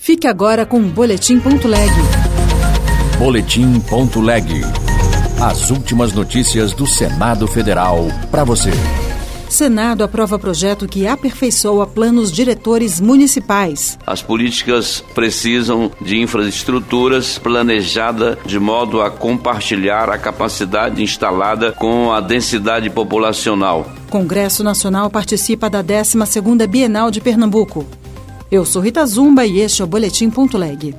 Fique agora com o Boletim.leg. Boletim.leg. As últimas notícias do Senado Federal para você. Senado aprova projeto que aperfeiçoa planos diretores municipais. As políticas precisam de infraestruturas planejada de modo a compartilhar a capacidade instalada com a densidade populacional. Congresso Nacional participa da 12ª Bienal de Pernambuco. Eu sou Rita Zumba e este é o Boletim.leg.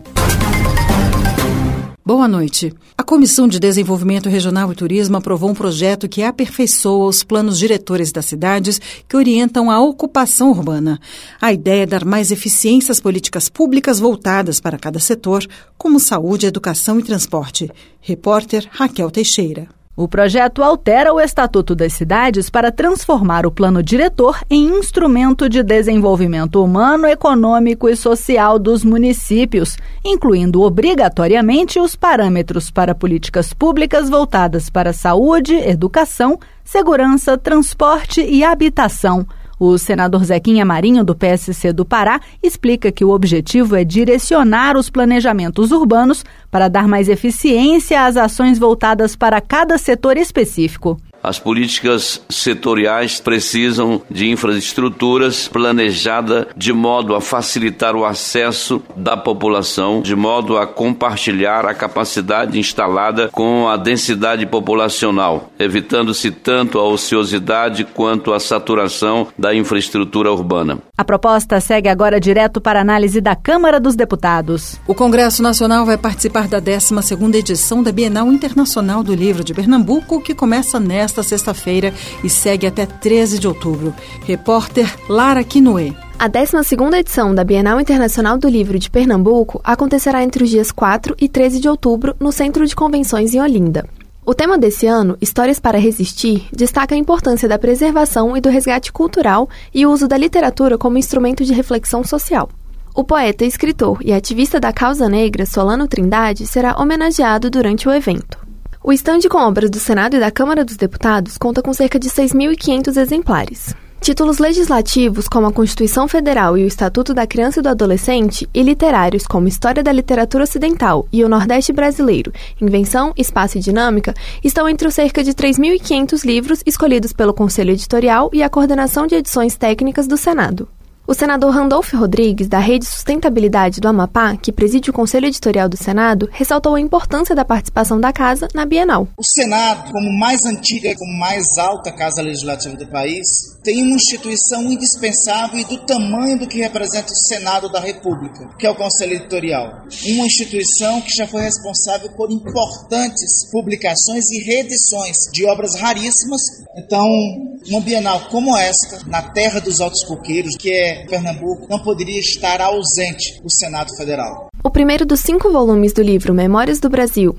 Boa noite. A Comissão de Desenvolvimento Regional e Turismo aprovou um projeto que aperfeiçoa os planos diretores das cidades que orientam a ocupação urbana. A ideia é dar mais eficiência às políticas públicas voltadas para cada setor, como saúde, educação e transporte. Repórter Raquel Teixeira. O projeto altera o Estatuto das Cidades para transformar o plano diretor em instrumento de desenvolvimento humano, econômico e social dos municípios, incluindo obrigatoriamente os parâmetros para políticas públicas voltadas para saúde, educação, segurança, transporte e habitação. O senador Zequinha Marinho, do PSC do Pará, explica que o objetivo é direcionar os planejamentos urbanos para dar mais eficiência às ações voltadas para cada setor específico. As políticas setoriais precisam de infraestruturas planejada de modo a facilitar o acesso da população, de modo a compartilhar a capacidade instalada com a densidade populacional, evitando-se tanto a ociosidade quanto a saturação da infraestrutura urbana. A proposta segue agora direto para análise da Câmara dos Deputados. O Congresso Nacional vai participar da 12ª edição da Bienal Internacional do Livro de Pernambuco, que começa nesta sexta-feira e segue até 13 de outubro. Repórter Lara Quinoé. A 12ª edição da Bienal Internacional do Livro de Pernambuco acontecerá entre os dias 4 e 13 de outubro no Centro de Convenções em Olinda. O tema desse ano, Histórias para Resistir, destaca a importância da preservação e do resgate cultural e o uso da literatura como instrumento de reflexão social. O poeta, escritor e ativista da causa negra, Solano Trindade, será homenageado durante o evento. O estande com obras do Senado e da Câmara dos Deputados conta com cerca de 6.500 exemplares. Títulos legislativos, como a Constituição Federal e o Estatuto da Criança e do Adolescente, e literários, como História da Literatura Ocidental e o Nordeste Brasileiro, Invenção, Espaço e Dinâmica, estão entre os cerca de 3.500 livros escolhidos pelo Conselho Editorial e a Coordenação de Edições Técnicas do Senado. O senador Randolfo Rodrigues, da Rede Sustentabilidade do Amapá, que preside o Conselho Editorial do Senado, ressaltou a importância da participação da Casa na Bienal. O Senado, como mais antiga, como mais alta Casa Legislativa do país, tem uma instituição indispensável e do tamanho do que representa o Senado da República, que é o Conselho Editorial. Uma instituição que já foi responsável por importantes publicações e reedições de obras raríssimas. Então, uma Bienal como esta, na terra dos altos coqueiros, que é Pernambuco, não poderia estar ausente o Senado Federal. O primeiro dos 5 volumes do livro Memórias do Brasil,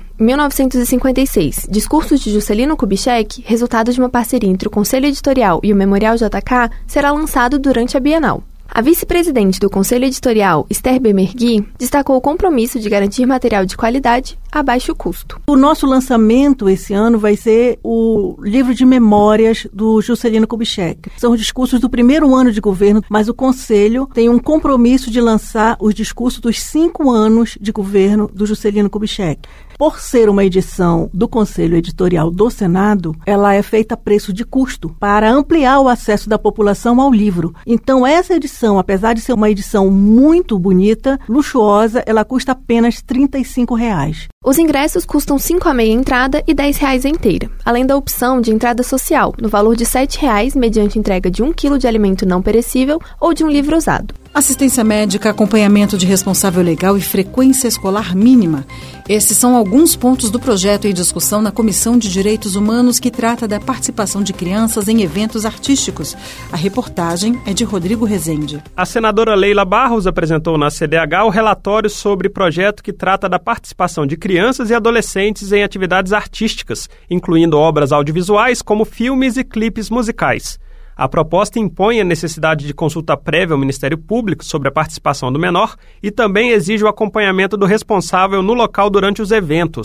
1956, Discursos de Juscelino Kubitschek, resultado de uma parceria entre o Conselho Editorial e o Memorial JK, será lançado durante a Bienal. A vice-presidente do Conselho Editorial, Esther Bemergui, destacou o compromisso de garantir material de qualidade a baixo custo. O nosso lançamento esse ano vai ser o livro de memórias do Juscelino Kubitschek. São os discursos do primeiro ano de governo, mas o Conselho tem um compromisso de lançar os discursos dos 5 anos de governo do Juscelino Kubitschek. Por ser uma edição do Conselho Editorial do Senado, ela é feita a preço de custo para ampliar o acesso da população ao livro. Então, essa edição, apesar de ser uma edição muito bonita, luxuosa, ela custa apenas R$ 35,00. Os ingressos custam R$ 5,00 a meia entrada e R$ 10,00 a inteira, além da opção de entrada social, no valor de R$ 7,00 mediante entrega de 1 quilo de alimento não perecível ou de um livro usado. Assistência médica, acompanhamento de responsável legal e frequência escolar mínima. Esses são alguns pontos do projeto em discussão na Comissão de Direitos Humanos, que trata da participação de crianças em eventos artísticos. A reportagem é de Rodrigo Rezende. A senadora Leila Barros apresentou na CDH o relatório sobre projeto que trata da participação de crianças e adolescentes em atividades artísticas, incluindo obras audiovisuais como filmes e clipes musicais. A proposta impõe a necessidade de consulta prévia ao Ministério Público sobre a participação do menor e também exige o acompanhamento do responsável no local durante os eventos.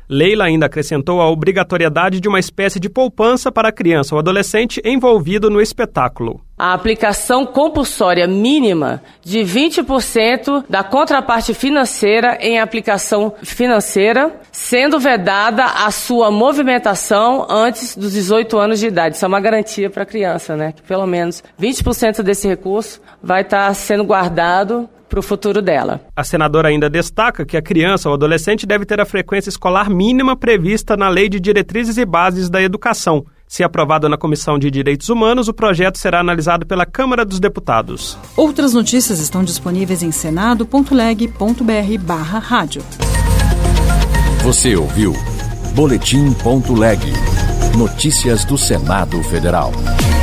Leila ainda acrescentou a obrigatoriedade de uma espécie de poupança para a criança ou adolescente envolvido no espetáculo. A aplicação compulsória mínima de 20% da contraparte financeira em aplicação financeira, sendo vedada a sua movimentação antes dos 18 anos de idade. Isso é uma garantia para a criança, né? Que pelo menos 20% desse recurso vai estar sendo guardado para o futuro dela. A senadora ainda destaca que a criança ou adolescente deve ter a frequência escolar mínima prevista na Lei de Diretrizes e Bases da Educação. Se aprovado na Comissão de Direitos Humanos, o projeto será analisado pela Câmara dos Deputados. Outras notícias estão disponíveis em senado.leg.br/rádio. Você ouviu Boletim.leg. Notícias do Senado Federal.